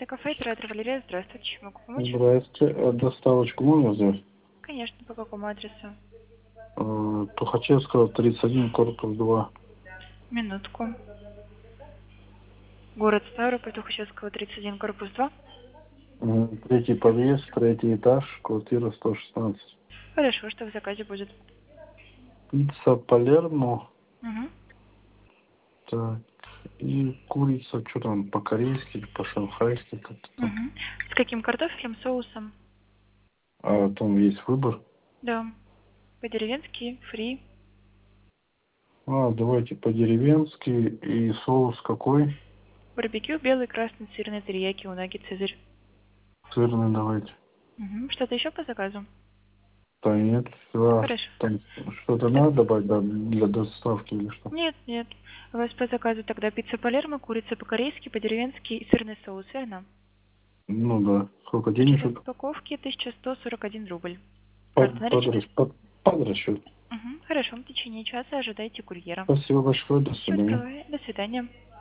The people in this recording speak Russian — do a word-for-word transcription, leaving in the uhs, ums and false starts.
Местное кафе, оператор Валерия. Здравствуйте, чем могу помочь? Здравствуйте. А доставочку можно сделать? Конечно, по какому адресу? Э, Тухачевского, тридцать один, корпус два. Минутку. Город Ставрополь, Тухачевского, тридцать один, корпус два. М, Третий подъезд, третий этаж, квартира сто шестнадцать. Хорошо, что в заказе будет? Пицца Палермо. Угу. Так. И курица, что там, по-корейски или по-шанхайски как-то там. Угу. С каким картофелем, соусом? А там есть выбор. Да. По-деревенски, фри. А, давайте по-деревенски. И соус какой? Барбекю, белый, красный, сырный, терияки, унаги, цезарь. Сырный давайте. Угу. Что-то еще по заказу? Да нет, все. Хорошо. Там что-то Всё. надо добавить да, для доставки или что? Нет, нет. У вас по заказу тогда пицца Палермо, курица по-корейски, по-деревенски и сырный соус, верно? Ну да. Сколько Стоимость денежек? упаковки тысяча сто сорок один рубль. Карта Под, под, наличность? рас- под, под расчет. Угу. Хорошо, в течение часа ожидайте курьера. Спасибо большое. До Все свидания. открываю. До свидания.